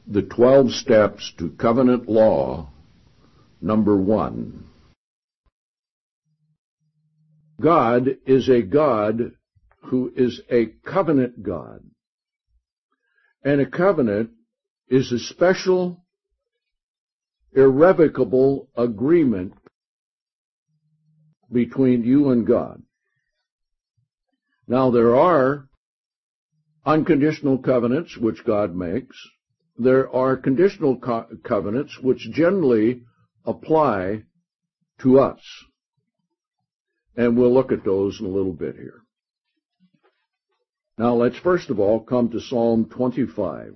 The 12 Steps to Covenant Law, number 1. God is a God who is a covenant God. And a covenant is a special, irrevocable agreement between you and God. Now, there are unconditional covenants which God makes. There are conditional covenants which generally apply to us. And we'll look at those in a little bit here. Now let's first of all come to Psalm 25.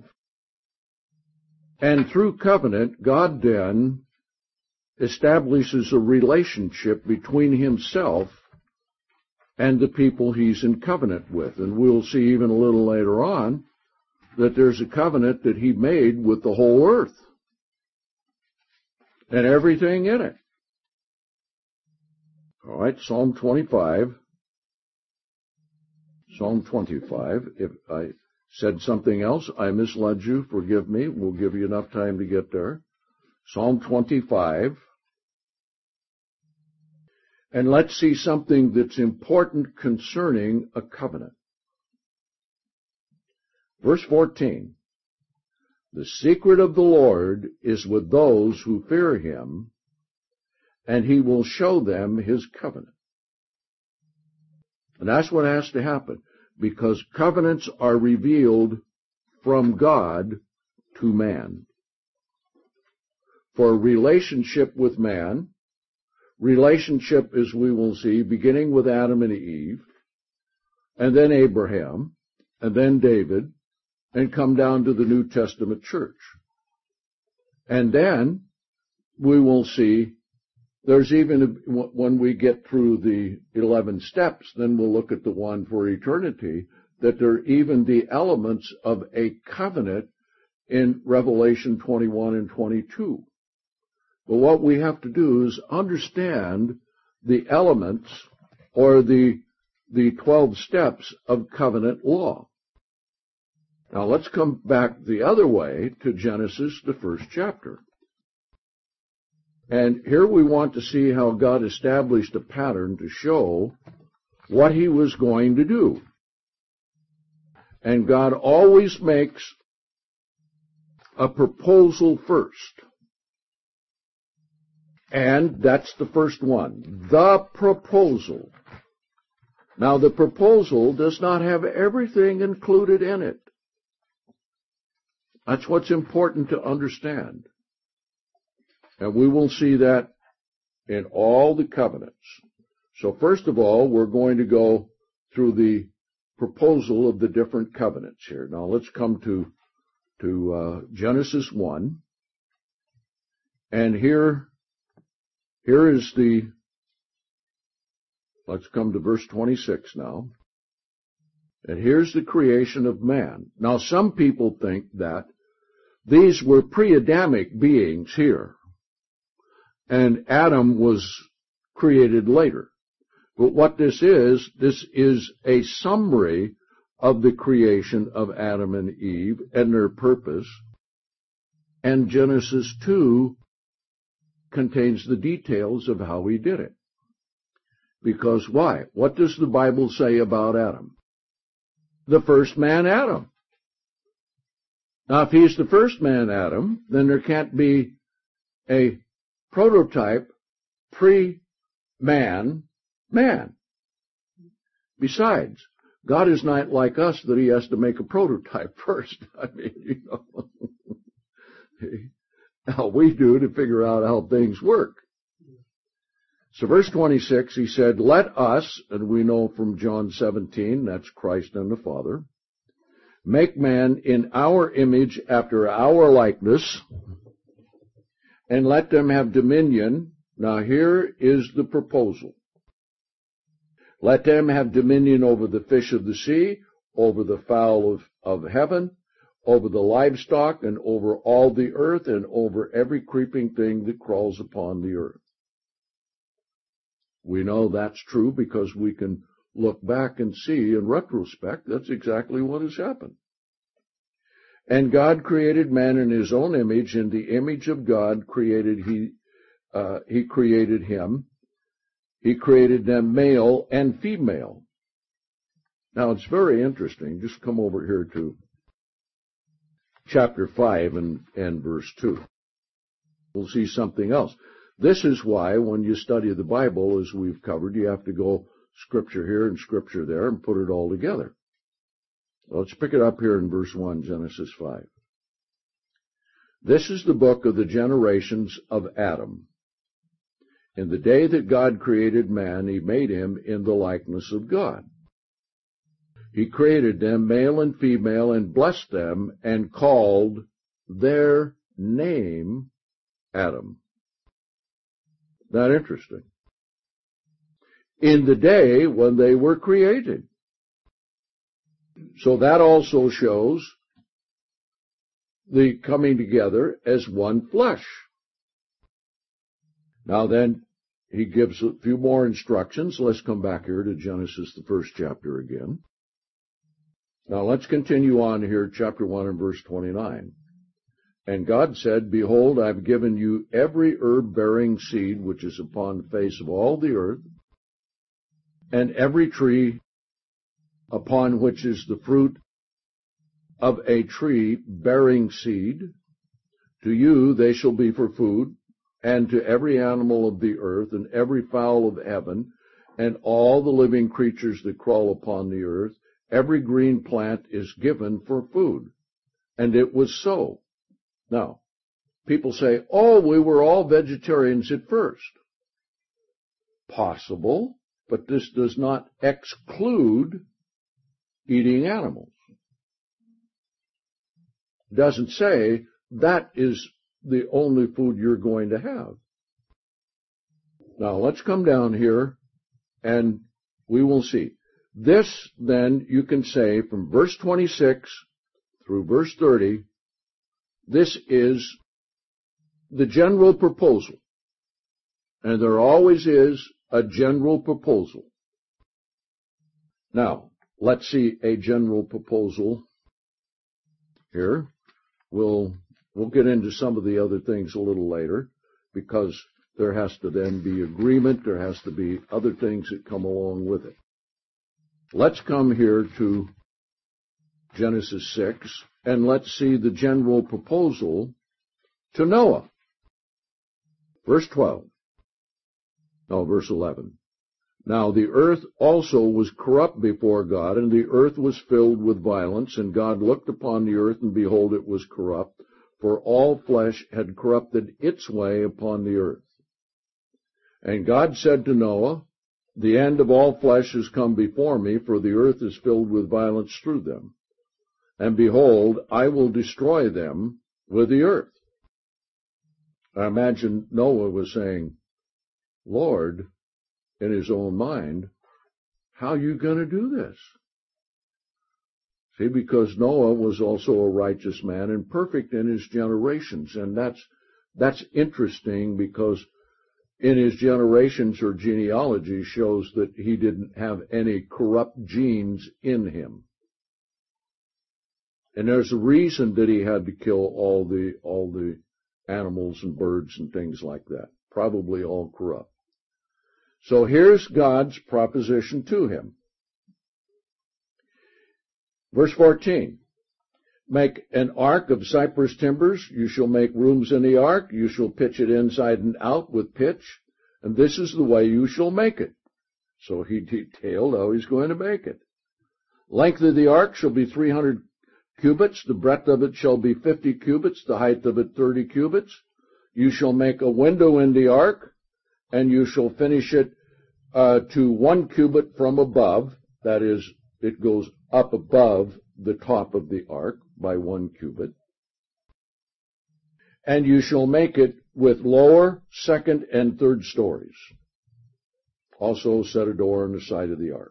And through covenant, God then establishes a relationship between himself and the people he's in covenant with. And we'll see even a little later on that there's a covenant that he made with the whole earth and everything in it. All right, Psalm 25. Psalm 25. If I said something else, I misled you, forgive me. We'll give you enough time to get there. Psalm 25. And let's see something that's important concerning a covenant. Verse 14, the secret of the Lord is with those who fear him, and he will show them his covenant. And that's what has to happen, because covenants are revealed from God to man. For relationship with man, relationship, as we will see, beginning with Adam and Eve, and then Abraham, and then David, and come down to the New Testament church. And then we will see there's even, when we get through the 11 steps, then we'll look at the one for eternity, that there are even the elements of a covenant in Revelation 21 and 22. But what we have to do is understand the elements or the 12 steps of covenant law. Now let's come back the other way to Genesis, the first chapter. And here we want to see how God established a pattern to show what he was going to do. And God always makes a proposal first. And that's the first one, the proposal. Now the proposal does not have everything included in it. That's what's important to understand. And we will see that in all the covenants. So first of all, we're going to go through the proposal of the different covenants here. Now let's come to Genesis 1. And here is let's come to verse 26 now. And here's the creation of man. Now some people think that these were pre-Adamic beings here, and Adam was created later. But what this is a summary of the creation of Adam and Eve and their purpose. And Genesis 2 contains the details of how he did it. Because why? What does the Bible say about Adam? The first man, Adam. Now, if he's the first man, Adam, then there can't be a prototype pre-man, man. Besides, God is not like us that he has to make a prototype first. I mean, how we do to figure out how things work. So verse 26, he said, let us, and we know from John 17, that's Christ and the Father, make man in our image after our likeness, and let them have dominion. Now here is the proposal. Let them have dominion over the fish of the sea, over the fowl of heaven, over the livestock, and over all the earth, and over every creeping thing that crawls upon the earth. We know that's true because we can look back and see in retrospect that's exactly what has happened. And God created man in his own image. In the image of God created he created him. He created them male and female. Now it's very interesting. Just come over here to chapter 5 and verse 2. We'll see something else. This is why when you study the Bible, as we've covered, you have to go scripture here and scripture there and put it all together. Let's pick it up here in verse 1, Genesis 5. This is the book of the generations of Adam. In the day that God created man, he made him in the likeness of God. He created them, male and female, and blessed them, and called their name Adam. Not interesting. In the day when they were created. So that also shows the coming together as one flesh. Now then, he gives a few more instructions. Let's come back here to Genesis, the first chapter again. Now let's continue on here, chapter 1 and verse 29. And God said, Behold, I have given you every herb-bearing seed which is upon the face of all the earth, and every tree upon which is the fruit of a tree bearing seed. To you they shall be for food, and to every animal of the earth, and every fowl of heaven, and all the living creatures that crawl upon the earth, every green plant is given for food. And it was so. Now, people say, oh, we were all vegetarians at first. Possible, but this does not exclude eating animals. It doesn't say that is the only food you're going to have. Now, let's come down here and we will see. This, then, you can say from verse 26 through verse 30, this is the general proposal. And there always is a general proposal. Now, let's see a general proposal here. We'll get into some of the other things a little later, because there has to then be agreement. There has to be other things that come along with it. Let's come here to Genesis 6, and let's see the general proposal to Noah. Verse 12. No, verse 11. Now the earth also was corrupt before God, and the earth was filled with violence, and God looked upon the earth, and behold, it was corrupt, for all flesh had corrupted its way upon the earth. And God said to Noah, The end of all flesh has come before me, for the earth is filled with violence through them. And behold, I will destroy them with the earth. I imagine Noah was saying, Lord, in his own mind, how are you going to do this? See, because Noah was also a righteous man and perfect in his generations. And that's interesting, because in his generations or genealogy shows that he didn't have any corrupt genes in him. And there's a reason that he had to kill all the animals and birds and things like that, probably all corrupt. So here's God's proposition to him. Verse 14, Make an ark of cypress timbers. You shall make rooms in the ark. You shall pitch it inside and out with pitch. And this is the way you shall make it. So he detailed how he's going to make it. Length of the ark shall be 300 cubits. The breadth of it shall be 50 cubits. The height of it 30 cubits. You shall make a window in the ark, and you shall finish it to 1 cubit from above. That is, it goes up above the top of the ark by 1 cubit. And you shall make it with lower, second, and third stories. Also set a door on the side of the ark.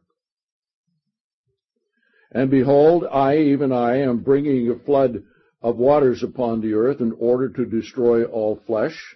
And behold, I, even I, am bringing a flood of waters upon the earth in order to destroy all flesh,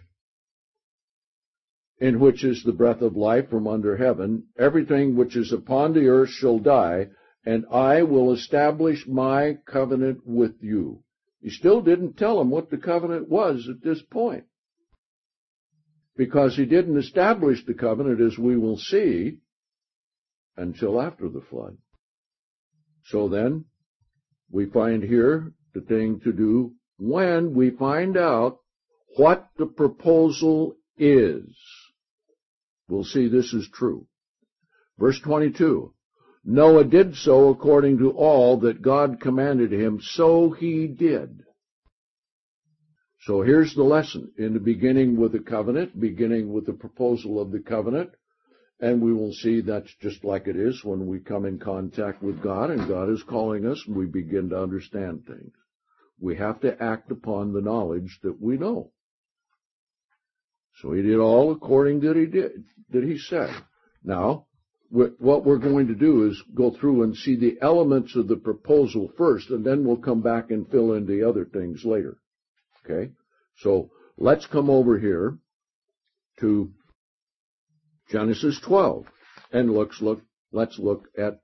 in which is the breath of life from under heaven. Everything which is upon the earth shall die, and I will establish my covenant with you. He still didn't tell them what the covenant was at this point, because he didn't establish the covenant, as we will see, until after the flood. So then, we find here the thing to do when we find out what the proposal is. We'll see this is true. Verse 22, Noah did so according to all that God commanded him, so he did. So here's the lesson, in the beginning with the covenant, beginning with the proposal of the covenant, and we will see that's just like it is when we come in contact with God and God is calling us and we begin to understand things. We have to act upon the knowledge that we know. So he did all according that he said. Now, what we're going to do is go through and see the elements of the proposal first, and then we'll come back and fill in the other things later. Okay? So let's come over here to Genesis 12, and let's look at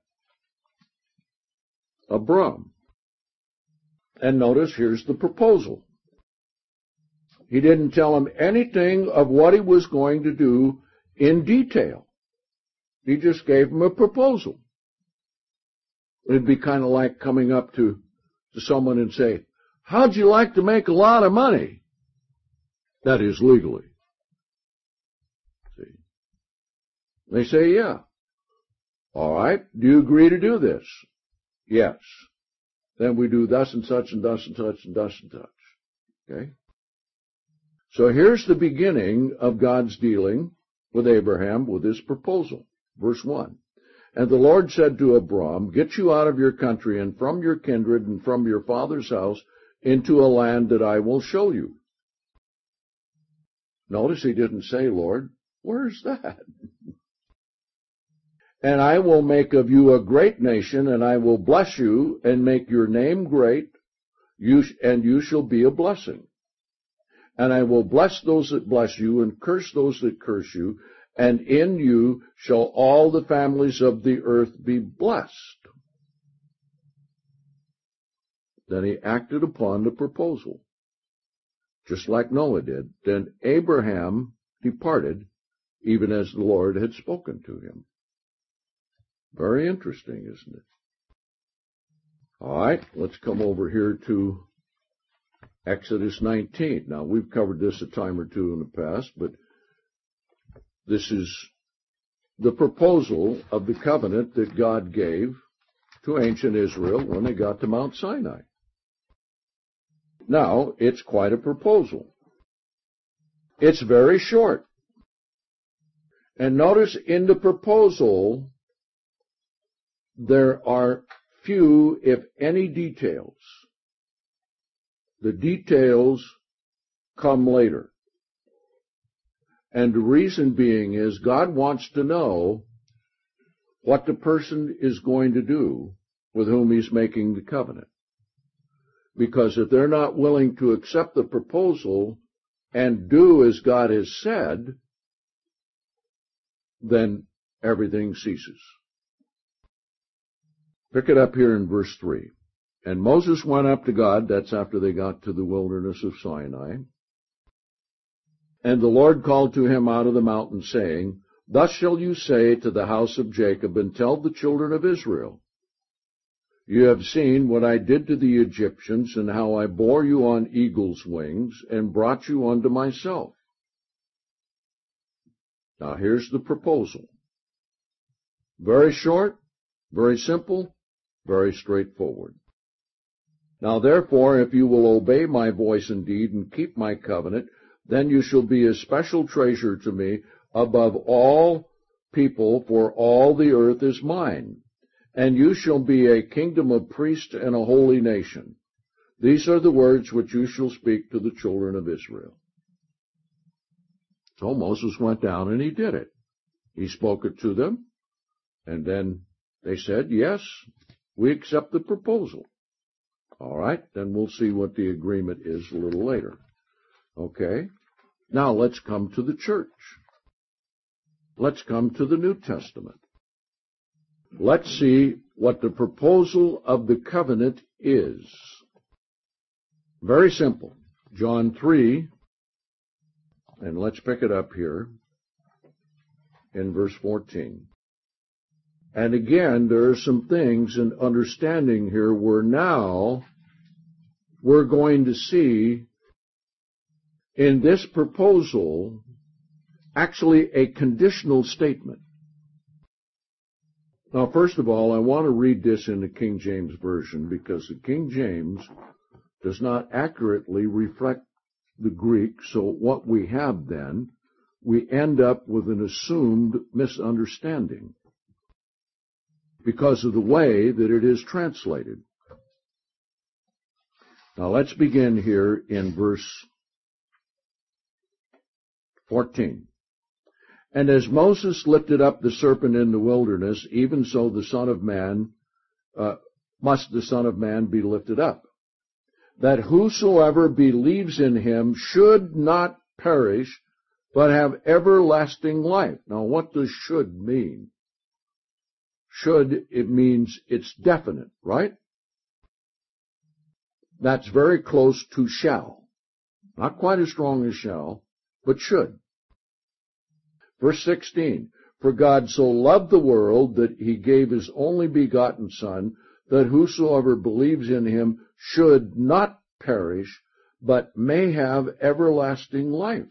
Abram. And notice here's the proposal. He didn't tell him anything of what he was going to do in detail. He just gave him a proposal. It'd be kind of like coming up to someone and say, how'd you like to make a lot of money? That is, legally. See? They say, yeah. All right, do you agree to do this? Yes. Then we do thus and such and thus and such and thus and such. Okay? So here's the beginning of God's dealing with Abraham with his proposal. Verse 1. And the Lord said to Abram, get you out of your country and from your kindred and from your father's house into a land that I will show you. Notice he didn't say, Lord, where's that? And I will make of you a great nation, and I will bless you and make your name great, and you shall be a blessing. And I will bless those that bless you and curse those that curse you, and in you shall all the families of the earth be blessed. Then he acted upon the proposal, just like Noah did. Then Abraham departed, even as the Lord had spoken to him. Very interesting, isn't it? All right, let's come over here to Exodus 19. Now, we've covered this a time or two in the past, but this is the proposal of the covenant that God gave to ancient Israel when they got to Mount Sinai. Now, it's quite a proposal. It's very short. And notice in the proposal, there are few, if any, details. The details come later. And the reason being is God wants to know what the person is going to do with whom he's making the covenant. Because if they're not willing to accept the proposal and do as God has said, then everything ceases. Pick it up here in verse 3. And Moses went up to God, that's after they got to the wilderness of Sinai. And the Lord called to him out of the mountain, saying, Thus shall you say to the house of Jacob, and tell the children of Israel, You have seen what I did to the Egyptians, and how I bore you on eagle's wings, and brought you unto myself. Now here's the proposal. Very short, very simple, very straightforward. Now therefore, if you will obey my voice indeed, and keep my covenant, then you shall be a special treasure to me above all people, for all the earth is mine. And you shall be a kingdom of priests and a holy nation. These are the words which you shall speak to the children of Israel. So Moses went down and he did it. He spoke it to them, and then they said, Yes, we accept the proposal. All right, then we'll see what the agreement is a little later. Okay, now let's come to the church. Let's come to the New Testament. Let's see what the proposal of the covenant is. Very simple. John 3, and let's pick it up here in verse 14. And again, there are some things in understanding here where now we're going to see in this proposal actually a conditional statement. Now, first of all, I want to read this in the King James Version because the King James does not accurately reflect the Greek, so what we have then, we end up with an assumed misunderstanding because of the way that it is translated. Now let's begin here in verse 14. And as Moses lifted up the serpent in the wilderness, even so the Son of Man must the Son of Man be lifted up, that whosoever believes in him should not perish, but have everlasting life. Now, what does should mean? Should, it means it's definite, right? That's very close to shall. Not quite as strong as shall, but should. Verse 16, for God so loved the world that he gave his only begotten Son, that whosoever believes in him should not perish, but may have everlasting life.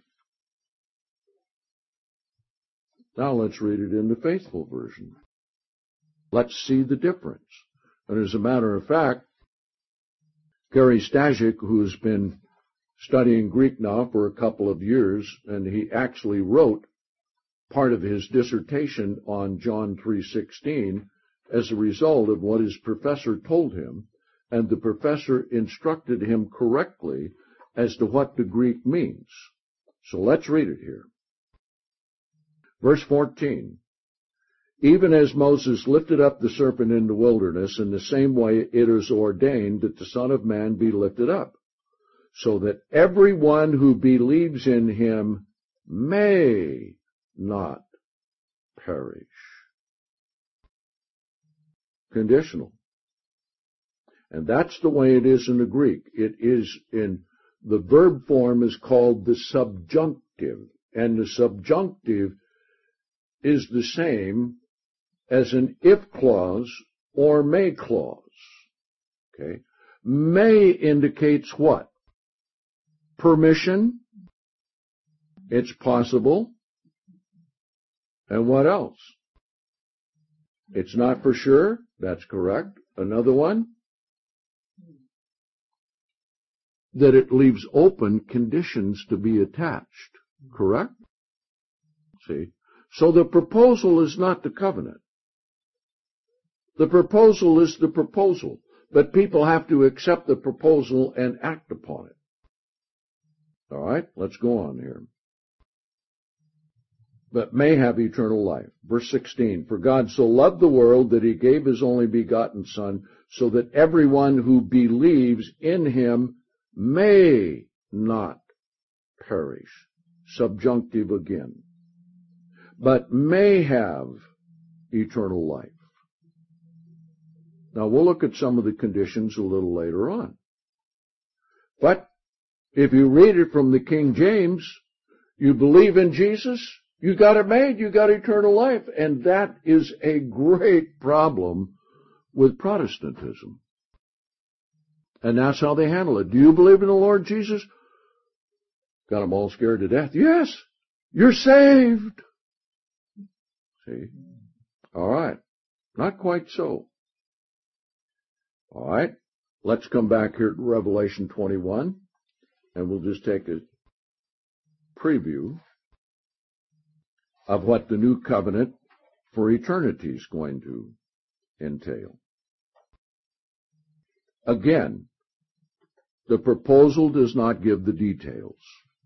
Now let's read it in the Faithful Version. Let's see the difference. And as a matter of fact, Gary Stajik, who's been studying Greek now for a couple of years, and he actually wrote part of his dissertation on John 3:16 as a result of what his professor told him, and the professor instructed him correctly as to what the Greek means. So let's read it here. Verse 14, even as Moses lifted up the serpent in the wilderness, in the same way it is ordained that the Son of Man be lifted up, so that everyone who believes in him may not perish. Conditional. And that's the way it is in the Greek. It is in the verb form is called the subjunctive, and the subjunctive is the same as an if clause or may clause. Okay? May indicates what? Permission. It's possible. And what else? It's not for sure. That's correct. Another one? That it leaves open conditions to be attached. Correct? See? So the proposal is not the covenant. The proposal is the proposal. But people have to accept the proposal and act upon it. All right? Let's go on here. But may have eternal life. Verse 16, for God so loved the world that he gave his only begotten Son, so that everyone who believes in him may not perish. Subjunctive again. But may have eternal life. Now we'll look at some of the conditions a little later on. But if you read it from the King James, you believe in Jesus, you got it made, you got eternal life. And that is a great problem with Protestantism. And that's how they handle it. Do you believe in the Lord Jesus? Got them all scared to death. Yes, you're saved. See? All right. Not quite so. All right. Let's come back here to Revelation 21, and we'll just take a preview of what the new covenant for eternity is going to entail. Again, the proposal does not give the details.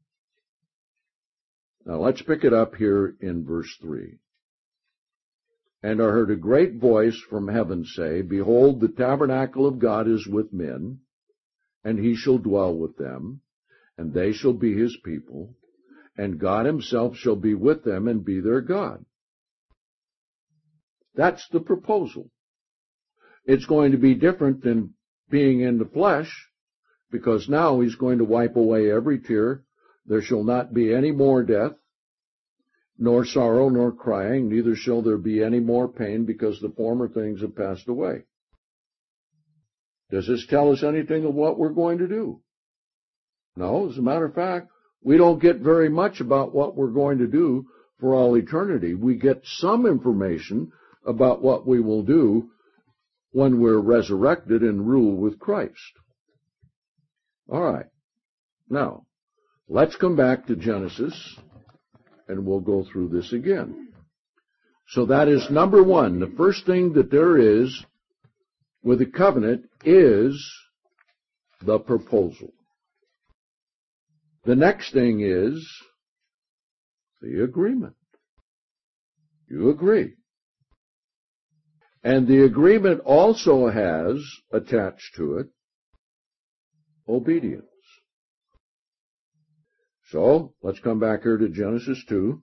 Now let's pick it up here in verse 3. And I heard a great voice from heaven say, behold, the tabernacle of God is with men, and he shall dwell with them, and they shall be his people, and God himself shall be with them and be their God. That's the proposal. It's going to be different than being in the flesh. because now he's going to wipe away every tear. There shall not be any more death, nor sorrow, nor crying, neither shall there be any more pain, because the former things have passed away. Does this tell us anything of what we're going to do? No, as a matter of fact, we don't get very much about what we're going to do for all eternity. We get some information about what we will do when we're resurrected and rule with Christ. All right. Now, let's come back to Genesis, and we'll go through this again. So that is number one. The first thing that there is with a covenant is the proposal. The next thing is the agreement. You agree. And the agreement also has attached to it obedience. So, let's come back here to Genesis 2,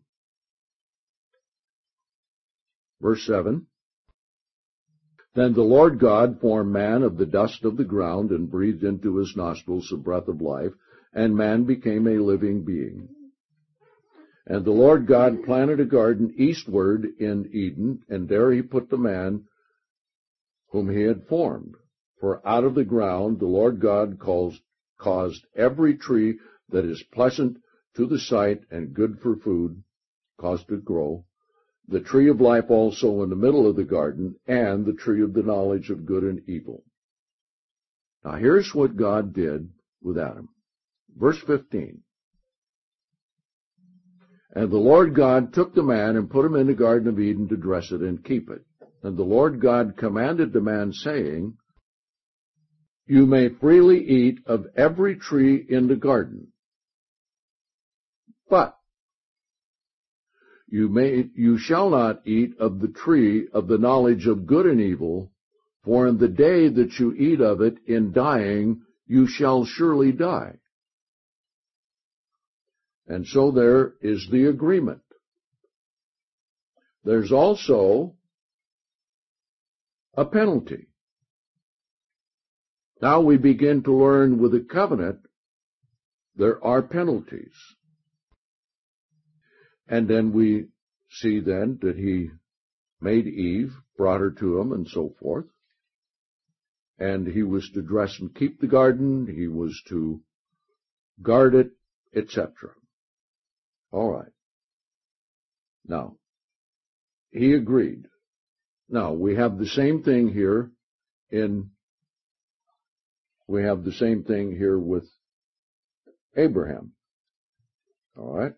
verse 7. Then the Lord God formed man of the dust of the ground and breathed into his nostrils the breath of life, and man became a living being. And the Lord God planted a garden eastward in Eden, and there he put the man whom he had formed. For out of the ground the Lord God caused every tree that is pleasant to the sight and good for food, caused to grow, the tree of life also in the middle of the garden, and the tree of the knowledge of good and evil. Now here's what God did with Adam. Verse 15. And the Lord God took the man and put him in the Garden of Eden to dress it and keep it. And the Lord God commanded the man, saying, You may freely eat of every tree in the garden, but you shall not eat of the tree of the knowledge of good and evil, for in the day that you eat of it, in dying you shall surely die. And so there is the agreement. There's also a penalty. Now we begin to learn with a covenant there are penalties. And then we see then that he made Eve, brought her to him, and so forth. And he was to dress and keep the garden, he was to guard it, etc. All right. Now, he agreed. Now, we have the same thing here with Abraham. All right.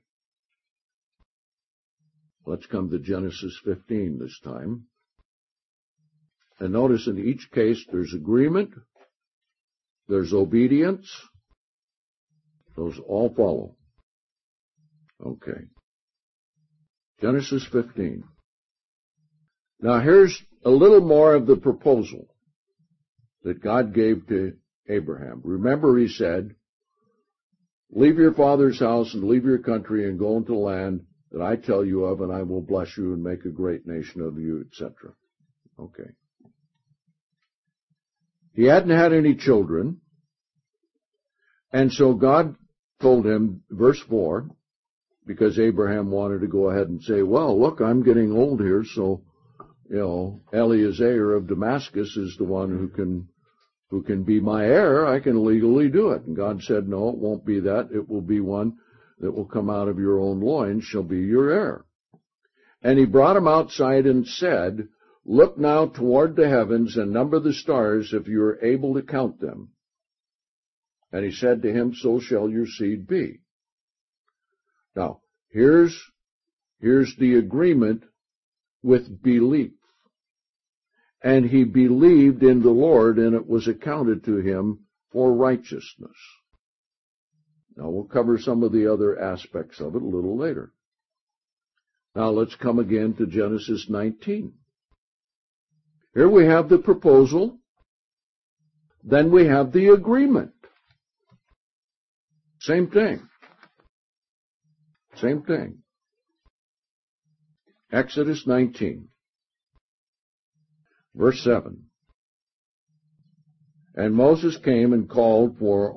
Let's come to Genesis 15 this time. And notice in each case there's agreement, there's obedience. Those all follow. Okay. Genesis 15. Now here's a little more of the proposal that God gave to Abraham. Remember, he said, Leave your father's house and leave your country and go into the land that I tell you of, and I will bless you and make a great nation of you, etc. Okay. He hadn't had any children, and so God told him, verse 4, because Abraham wanted to go ahead and say, well, look, I'm getting old here, so, Eliezer of Damascus is the one who can be my heir. I can legally do it. And God said, no, it won't be that. It will be one that will come out of your own loins, shall be your heir. And he brought him outside and said, Look now toward the heavens and number the stars, if you are able to count them. And he said to him, So shall your seed be. Now, here's the agreement with belief. And he believed in the Lord, and it was accounted to him for righteousness. Now, we'll cover some of the other aspects of it a little later. Now, let's come again to Genesis 19. Here we have the proposal. Then we have the agreement. Same thing. Same thing. Exodus 19, verse 7. And Moses came and called for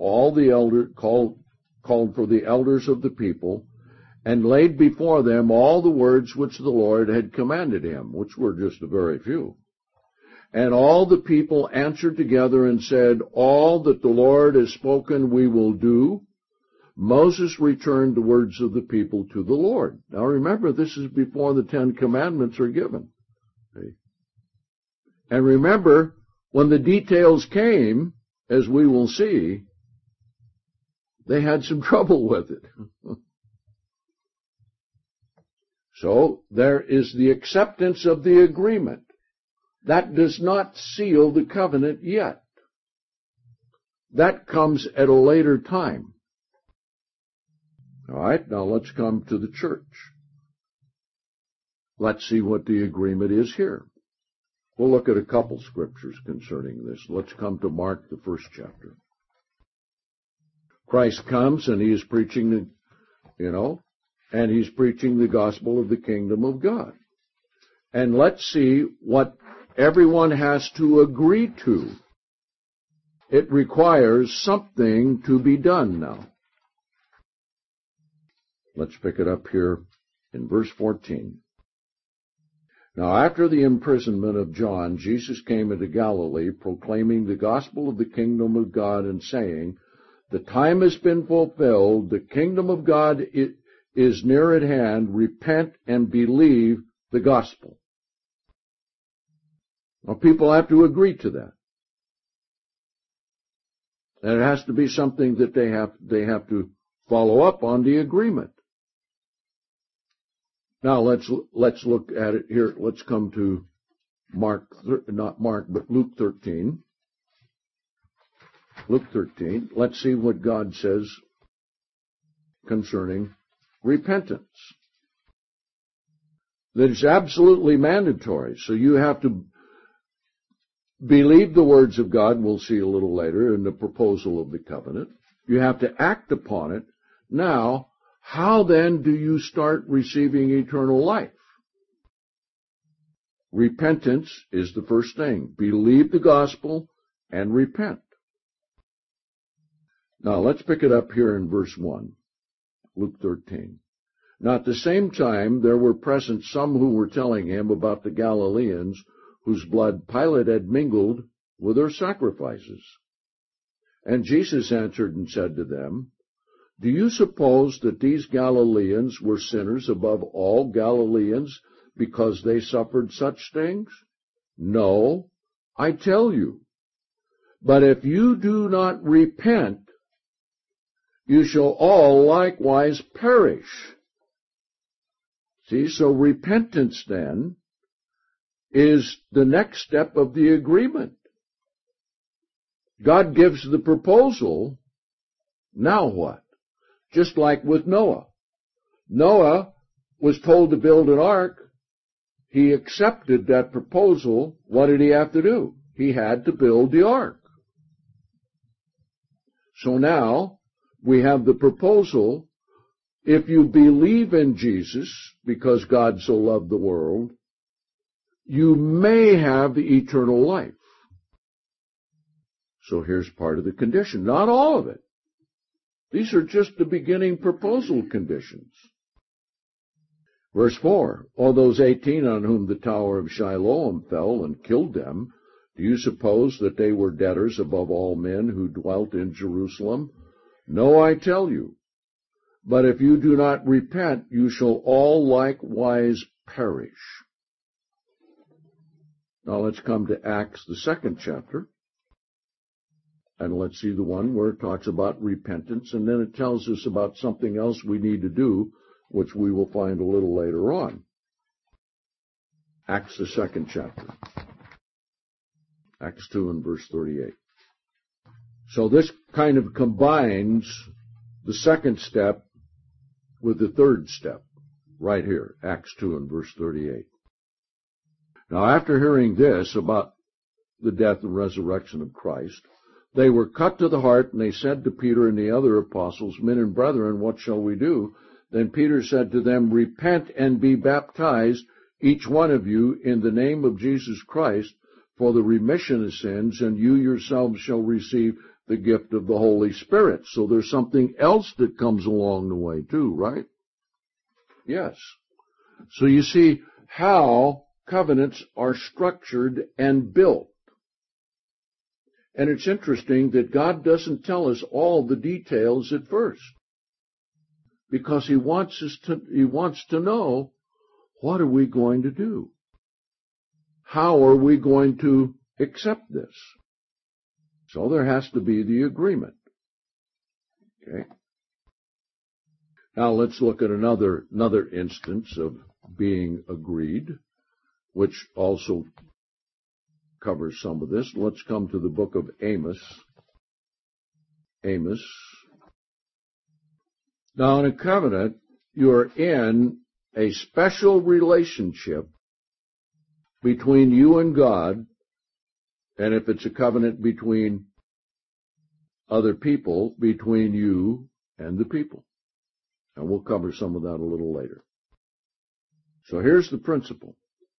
the elders of the people, and laid before them all the words which the Lord had commanded him, which were just a very few. And all the people answered together and said, all that the Lord has spoken we will do. Moses returned the words of the people to the Lord. Now remember, this is before the 10 Commandments are given. Okay. And remember, when the details came, as we will see, they had some trouble with it. So there is the acceptance of the agreement. That does not seal the covenant yet. That comes at a later time. All right, now let's come to the church. Let's see what the agreement is here. We'll look at a couple scriptures concerning this. Let's come to Mark, the 1st chapter. Christ comes and he is preaching, and he's preaching the gospel of the kingdom of God. And let's see what everyone has to agree to. It requires something to be done now. Let's pick it up here in verse 14. Now after the imprisonment of John, Jesus came into Galilee, proclaiming the gospel of the kingdom of God and saying, the time has been fulfilled, the kingdom of God is near at hand, repent and believe the gospel. Well, people have to agree to that. And it has to be something that they have to follow up on the agreement. Now let's look at it here. Let's come to Luke 13. Luke 13. Let's see what God says concerning repentance. That is absolutely mandatory. So you have to believe the words of God, we'll see a little later, in the proposal of the covenant. You have to act upon it. Now, how then do you start receiving eternal life? Repentance is the first thing. Believe the gospel and repent. Now, let's pick it up here in verse 1, Luke 13. Now, at the same time, there were present some who were telling him about the Galileans whose blood Pilate had mingled with their sacrifices. And Jesus answered and said to them, do you suppose that these Galileans were sinners above all Galileans because they suffered such things? No, I tell you. But if you do not repent, you shall all likewise perish. See, so repentance then is the next step of the agreement. God gives the proposal. Now what? Just like with Noah. Noah was told to build an ark. He accepted that proposal. What did he have to do? He had to build the ark. So now we have the proposal. If you believe in Jesus, because God so loved the world, you may have the eternal life. So here's part of the condition. Not all of it. These are just the beginning proposal conditions. Verse 4, all those 18 on whom the tower of Siloam fell and killed them, do you suppose that they were debtors above all men who dwelt in Jerusalem? No, I tell you. But if you do not repent, you shall all likewise perish. Now let's come to Acts, the 2nd chapter. And let's see the one where it talks about repentance, and then it tells us about something else we need to do, which we will find a little later on. Acts, the 2nd chapter. Acts 2 and verse 38. So this kind of combines the second step with the third step, right here, Acts 2 and verse 38. Now after hearing this about the death and resurrection of Christ, they were cut to the heart, and they said to Peter and the other apostles, men and brethren, what shall we do? Then Peter said to them, repent and be baptized, each one of you, in the name of Jesus Christ, for the remission of sins, and you yourselves shall receive the gift of the Holy Spirit. So there's something else that comes along the way too, right? Yes. So you see how covenants are structured and built. And it's interesting that God doesn't tell us all the details at first, because He wants to know, what are we going to do? How are we going to accept this? So there has to be the agreement. Okay. Now let's look at another instance of being agreed, which also covers some of this. Let's come to the book of Amos. Amos. Now in a covenant, you're in a special relationship between you and God, and if it's a covenant between other people, between you and the people. And we'll cover some of that a little later. So here's the principle.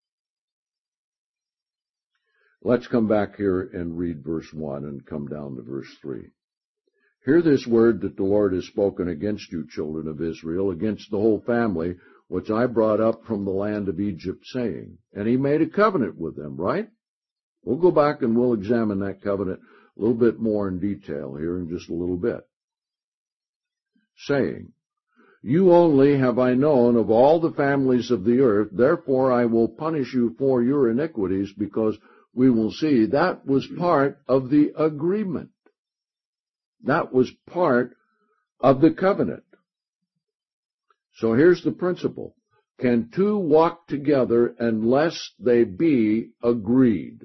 Let's come back here and read verse 1 and come down to verse 3. Hear this word that the Lord has spoken against you, children of Israel, against the whole family, which I brought up from the land of Egypt, saying. And He made a covenant with them, right? We'll go back and we'll examine that covenant a little bit more in detail here in just a little bit. Saying, you only have I known of all the families of the earth, therefore I will punish you for your iniquities, because we will see that was part of the agreement. That was part of the covenant. So here's the principle. Can two walk together unless they be agreed?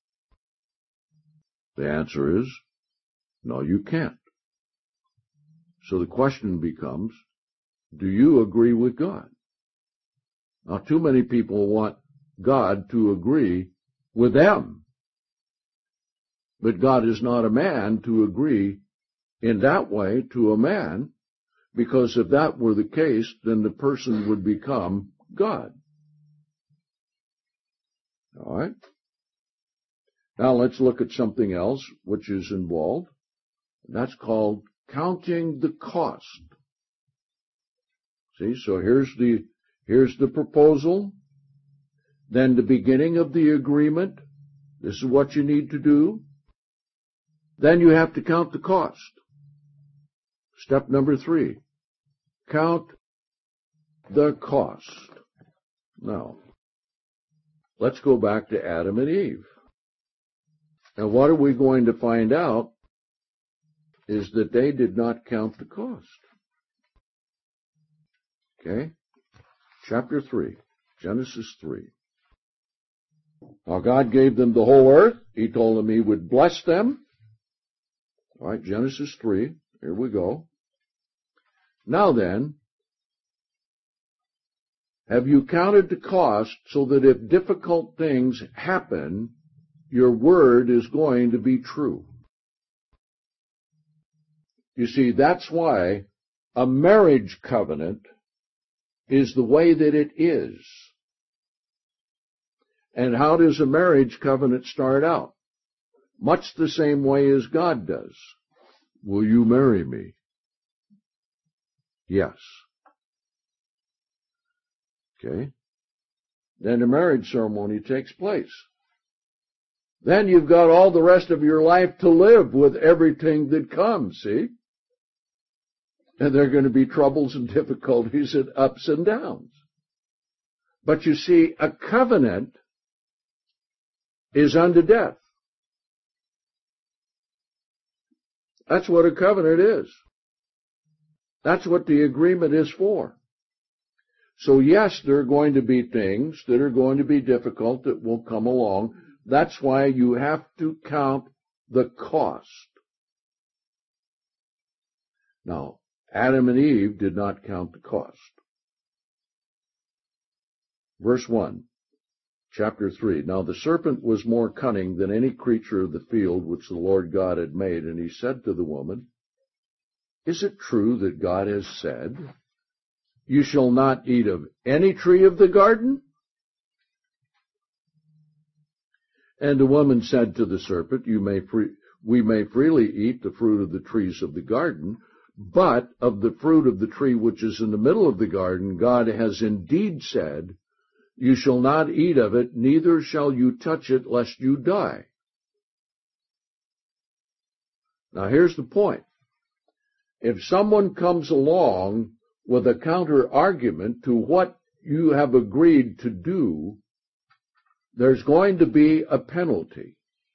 The answer is, no, you can't. So the question becomes, do you agree with God? Now, too many people want God to agree with them. But God is not a man to agree in that way to a man, because if that were the case, then the person would become God. All right? Now let's look at something else which is involved. That's called counting the cost. See, so here's the proposal, then the beginning of the agreement. This is what you need to do. Then you have to count the cost. Step number 3, count the cost. Now, let's go back to Adam and Eve. And what are we going to find out is that they did not count the cost. Okay? Chapter 3, Genesis 3. Now God gave them the whole earth. He told them He would bless them. All right, Genesis 3. Here we go. Now then, have you counted the cost so that if difficult things happen, your word is going to be true? You see, that's why a marriage covenant is the way that it is. And how does a marriage covenant start out? Much the same way as God does. Will you marry me? Yes. Okay. Then the marriage ceremony takes place. Then you've got all the rest of your life to live with everything that comes, see? And there are going to be troubles and difficulties and ups and downs. But you see, a covenant is unto death. That's what a covenant is. That's what the agreement is for. So yes, there are going to be things that are going to be difficult that will come along. That's why you have to count the cost. Now, Adam and Eve did not count the cost. Verse 1, chapter 3. Now the serpent was more cunning than any creature of the field which the Lord God had made, and he said to the woman, is it true that God has said, you shall not eat of any tree of the garden? And the woman said to the serpent, we may freely eat the fruit of the trees of the garden, but of the fruit of the tree which is in the middle of the garden, God has indeed said, you shall not eat of it, neither shall you touch it, lest you die. Now here's the point. If someone comes along with a counter-argument to what you have agreed to do, there's going to be a penalty.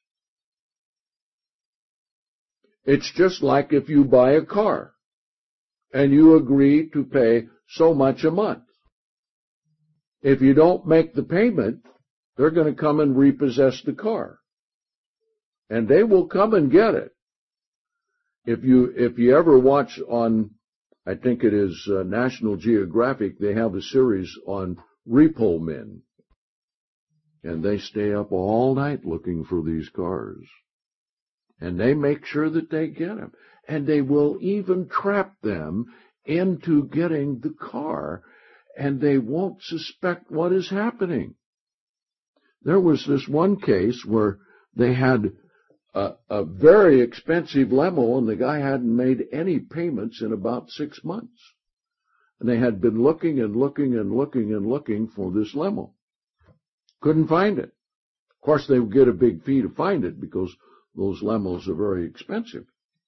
It's just like if you buy a car and you agree to pay so much a month. If you don't make the payment, they're going to come and repossess the car. And they will come and get it. If you ever watch on, I think it is National Geographic, they have a series on repo men. And they stay up all night looking for these cars. And they make sure that they get them. And they will even trap them into getting the car. And they won't suspect what is happening. There was this one case where they had a very expensive limo, and the guy hadn't made any payments in about 6 months. And they had been looking and looking and looking and looking for this limo. Couldn't find it. Of course, they would get a big fee to find it because those limos are very expensive.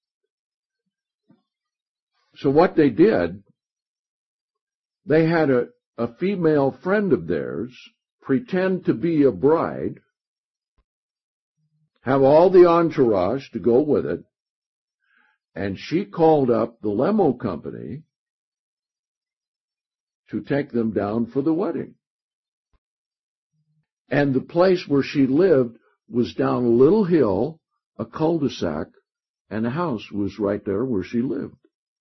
So what they did, they had a female friend of theirs pretend to be a bride, have all the entourage to go with it, and she called up the limo company to take them down for the wedding. And the place where she lived was down a little hill, a cul-de-sac, and the house was right there where she lived.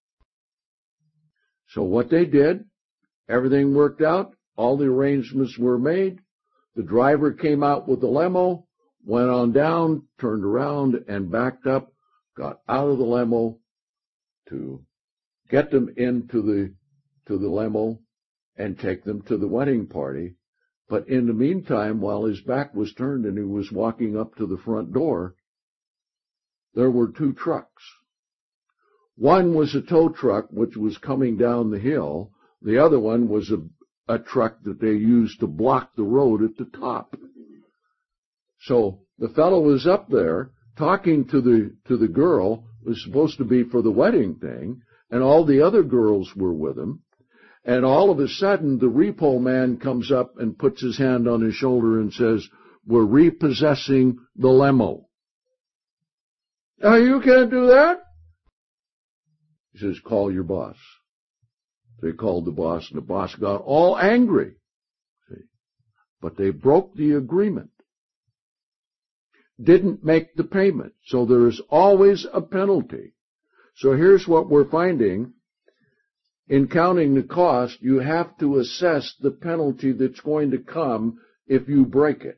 So what they did, everything worked out, all the arrangements were made, the driver came out with the limo, went on down, turned around and backed up, got out of the limo to get them into the limo and take them to the wedding party. But in the meantime, while his back was turned and he was walking up to the front door, there were 2 trucks. One was a tow truck which was coming down the hill. The other one was a truck that they used to block the road at the top. So the fellow was up there talking to the girl, it was supposed to be for the wedding thing, and all the other girls were with him. And all of a sudden, the repo man comes up and puts his hand on his shoulder and says, we're repossessing the limo. Now, you can't do that. He says, call your boss. They called the boss, and the boss got all angry. See? But they broke the agreement. Didn't make the payment. So there is always a penalty. So here's what we're finding. In counting the cost, you have to assess the penalty that's going to come if you break it.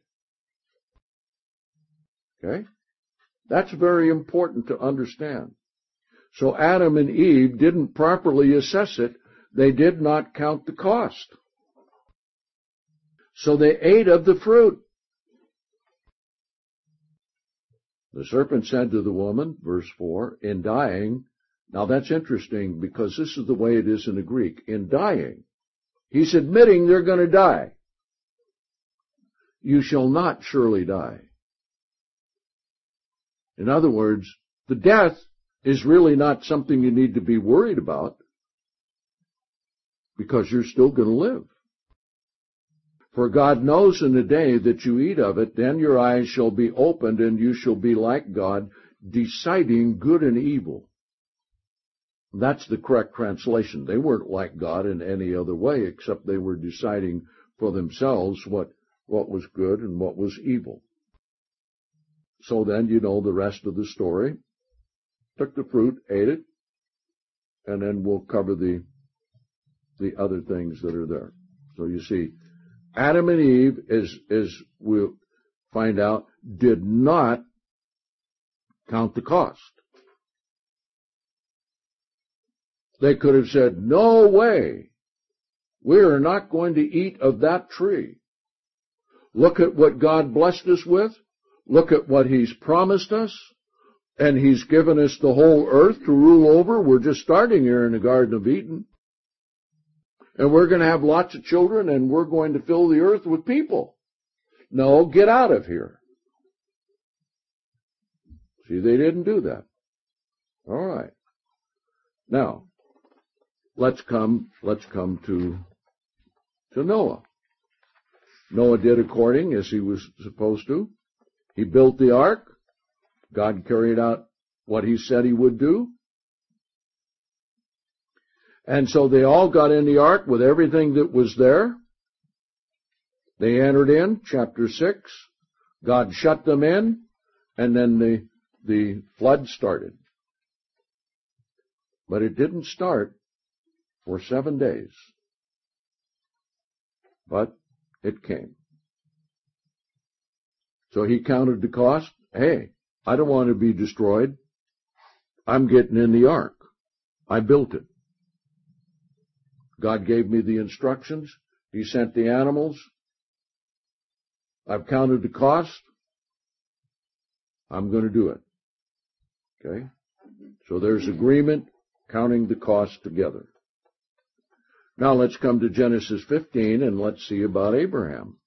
Okay? That's very important to understand. So Adam and Eve didn't properly assess it. They did not count the cost. So they ate of the fruit. The serpent said to the woman, verse 4, in dying, now that's interesting because this is the way it is in the Greek. In dying, he's admitting they're going to die. You shall not surely die. In other words, the death is really not something you need to be worried about because you're still going to live. For God knows in the day that you eat of it, then your eyes shall be opened and you shall be like God, deciding good and evil. That's the correct translation. They weren't like God in any other way except they were deciding for themselves what was good and what was evil. So then you know the rest of the story. Took the fruit, ate it, and then we'll cover the other things that are there. So you see, Adam and Eve, as we'll find out, did not count the cost. They could have said, no way, we are not going to eat of that tree. Look at what God blessed us with. Look at what He's promised us, and He's given us the whole earth to rule over. We're just starting here in the Garden of Eden. And we're going to have lots of children, and we're going to fill the earth with people. No, get out of here. See, they didn't do that. All right. Now, let's come to Noah. Noah did according as he was supposed to. He built the ark. God carried out what He said He would do. And so they all got in the ark with everything that was there. They entered in, chapter 6. God shut them in, and then the flood started. But it didn't start for 7 days. But it came. So he counted the cost. Hey, I don't want to be destroyed. I'm getting in the ark. I built it. God gave me the instructions. He sent the animals. I've counted the cost. I'm going to do it. Okay? So there's agreement, counting the cost together. Now let's come to Genesis 15 and let's see about Abraham.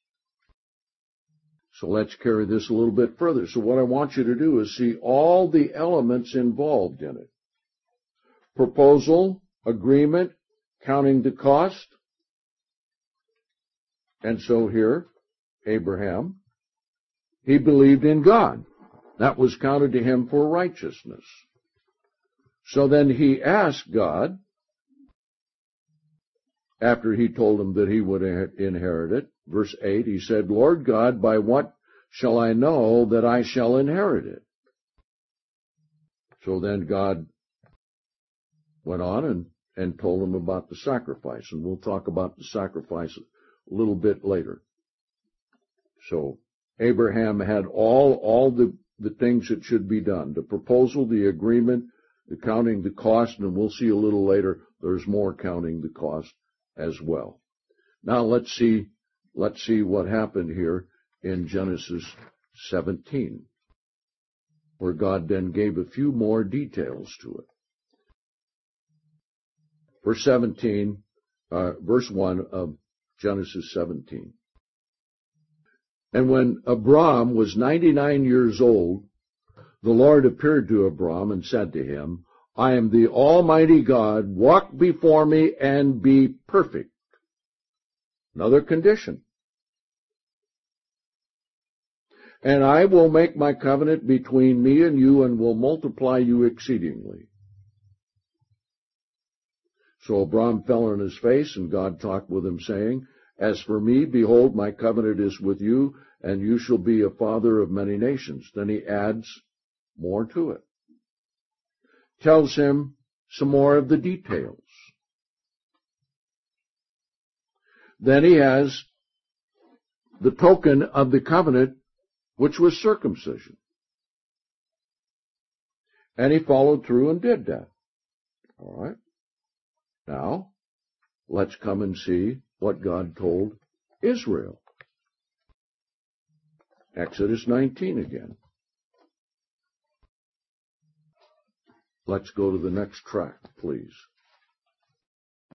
So let's carry this a little bit further. So what I want you to do is see all the elements involved in it. Proposal, agreement, counting the cost. And so here, Abraham, he believed in God. That was counted to him for righteousness. So then he asked God, after he told him that he would inherit it, verse 8, he said, Lord God, by what shall I know that I shall inherit it? So then God went on and told him about the sacrifice, and we'll talk about the sacrifice a little bit later. So Abraham had all the things that should be done, the proposal, the agreement, the counting the cost, and we'll see a little later there's more counting the cost as well. Now let's see what happened here in Genesis 17, where God then gave a few more details to it. Verse 1 of Genesis 17. And when Abram was 99 years old, the Lord appeared to Abram and said to him, I am the Almighty God, walk before me and be perfect. Another condition. And I will make my covenant between me and you and will multiply you exceedingly. So Abram fell on his face, and God talked with him, saying, As for me, behold, my covenant is with you, and you shall be a father of many nations. Then he adds more to it. Tells him some more of the details. Then he has the token of the covenant, which was circumcision. And he followed through and did that. All right. Now, let's come and see what God told Israel. Exodus 19 again. Let's go to the next track, please.